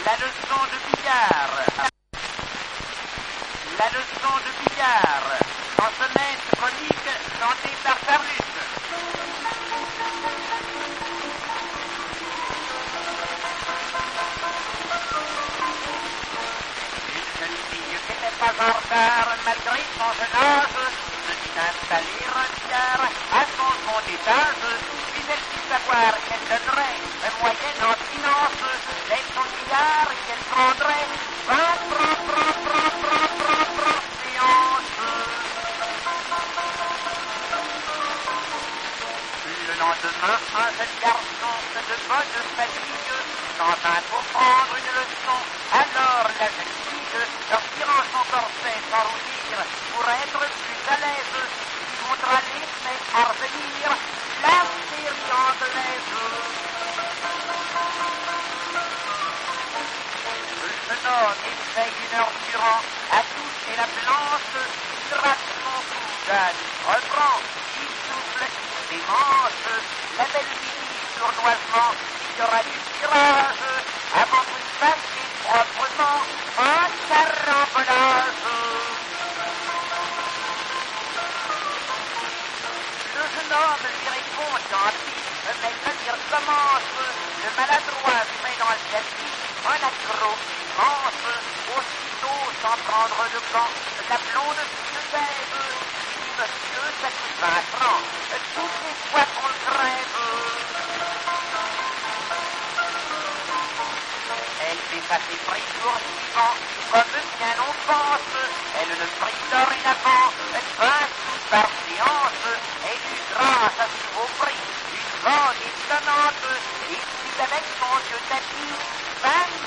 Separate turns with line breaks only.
La leçon de billard. La leçon de billard. Chansonnette comique chantée par Carlus. Une jeune fille qui n'était pas en retard malgré son jeune âge se dit installer un billard à son second étage. Puis elle fit savoir qu'elle donnerait un moyen en finance d'être son billard et qu'elle prendrait 20 séances. Le lendemain, un jeune garçon de bonne famille tenta pour prendre une leçon. Alors la jeune fille, retirant son corset sans rougir pour être plus à l'aise, lui montra l'effet à revenir la série anglaise. Le jeune homme essaye 1 heure durant à toucher la planche, il rate son coude, reprend, il souffle, il démange. La belle fille sournoisement il y aura du tirage avant que vous fassiez proprement un carambolage. Le jeune homme lui répond gentil, mais le dire commence. Le maladroit lui met dans le tapis un accroc immense. Aussitôt, sans prendre le gant, la blonde se lève. Il dit monsieur, ça coûte 20 francs. Toutes les fois qu'on le crève. Elle fait passer prix jour suivant, comme bien on pense. Elle le prie dorénavant, 20 sous par séance. Et lui, grâce à ce beau prix, une vente étonnante, il suit avec son vieux tapis 20